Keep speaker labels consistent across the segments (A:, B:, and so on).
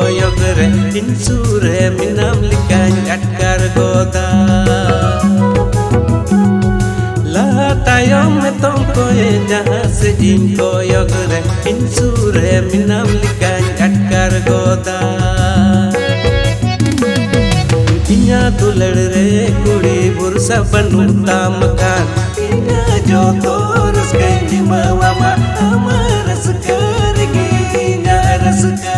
A: koyogre insure minam likany atkar goda la tayom metom koye jahan se in koyogre insure minam likany atkar goda inya dulad re kudi bursa banuta makan inya jo toros kai mama amaras kargi inya raska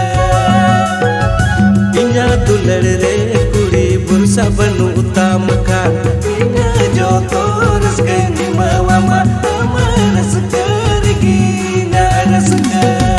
A: inya dulad re kudi bursa banuta makan inya jo toros kai mama amaras kargi inya raska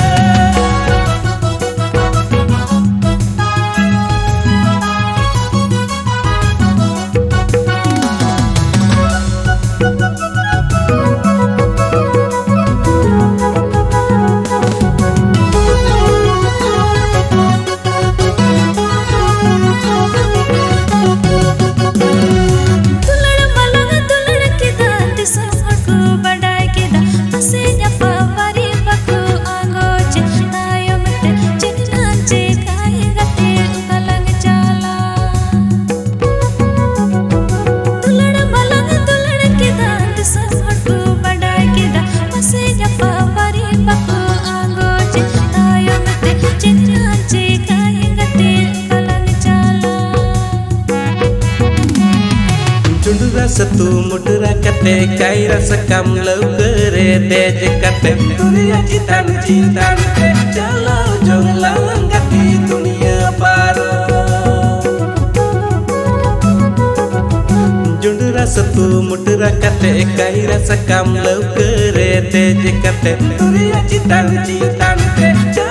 A: satu mudra kate kaira sakam lau kere dej kate dunia citan citan te jalau jong lalang gati dunia paro jundra satu mudra kate kaira sakam lau kere dej kate dunia citan citan te